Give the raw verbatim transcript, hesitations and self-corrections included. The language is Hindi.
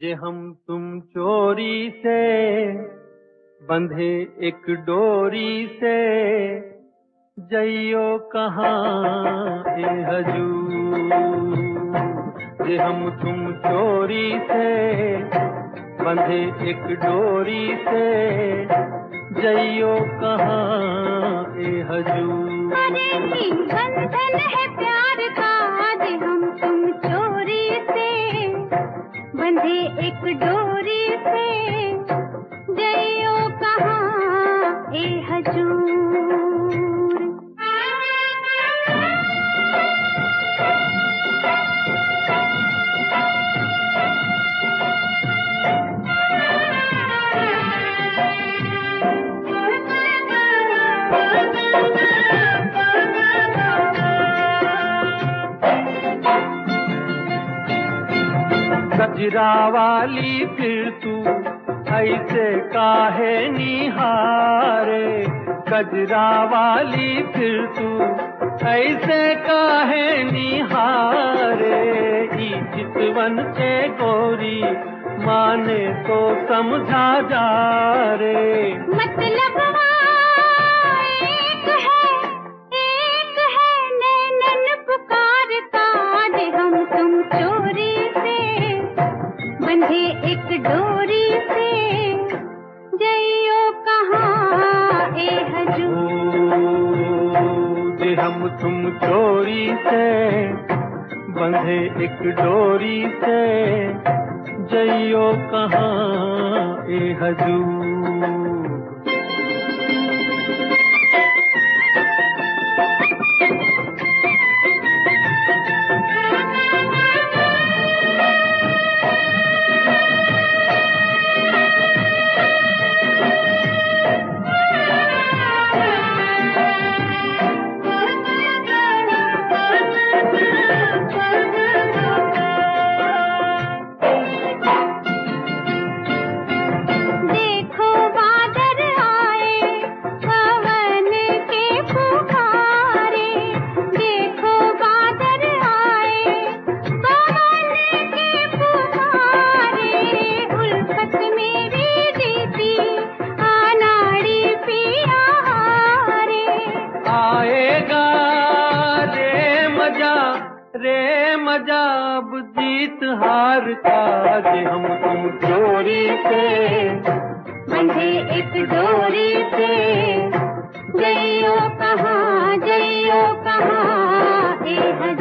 जे हम तुम चोरी से बंधे एक डोरी से, जइयो कहाँ ए हजूर। जे हम तुम चोरी से बंधे एक डोरी से, जइयो कहाँ ए हजूर। अरे ही बंधन है प्यार का, जे हम तुम चोरी से बंधे एक डोरी से, जइयो कहाँ ए हजूर। गजरा वाली फिर तू ऐसे काहे निहारे, गजरा वाली फिर तू ऐसे काहे निहारे। ई चितवन के गोरी माने तो समझा जा रे, मतलब एक है एक है नैनन पुकारता, जे हम तुम चोरी से बंधे एक डोरी से, जइयो कहाँ ए हजूर। जे हम तुम चोरी से बंधे एक डोरी से, जइयो कहाँ ए हजूर। रे मजा अब जीत हार का, जे हम तुम चोरी से बंधे एक डोरी से, जइयो कहाँ जइयो कहाँ ए हजूर।